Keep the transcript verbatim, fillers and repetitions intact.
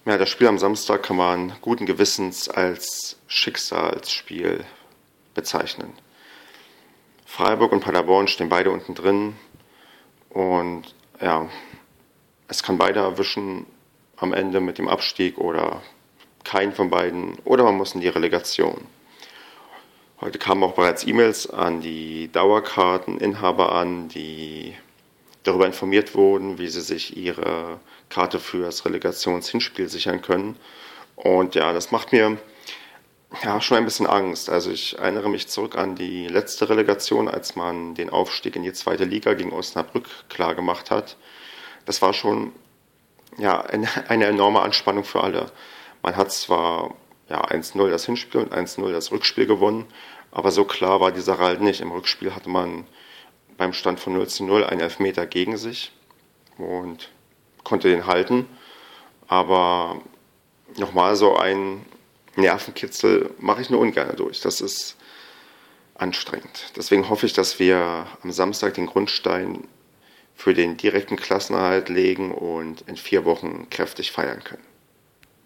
Ja, das Spiel am Samstag kann man guten Gewissens als Schicksalsspiel bezeichnen. Freiburg und Paderborn stehen beide unten drin und ja, es kann beide erwischen am Ende mit dem Abstieg oder keinen von beiden oder man muss in die Relegation. Heute kamen auch bereits E-Mails an die Dauerkarteninhaber an, die darüber informiert wurden, wie sie sich ihre Karte für das Relegationshinspiel sichern können. Und ja, das macht mir ja schon ein bisschen Angst. Also ich erinnere mich zurück an die letzte Relegation, als man den Aufstieg in die zweite Liga gegen Osnabrück klar gemacht hat. Das war schon ja eine, eine enorme Anspannung für alle. Man hat zwar ja eins null das Hinspiel und eins null das Rückspiel gewonnen, aber so klar war die Sache halt nicht. Im Rückspiel hatte man beim Stand von null zu null einen Elfmeter gegen sich und konnte den halten. Aber nochmal so ein Nervenkitzel mache ich nur ungern durch. Das ist anstrengend. Deswegen hoffe ich, dass wir am Samstag den Grundstein für den direkten Klassenerhalt legen und in vier Wochen kräftig feiern können.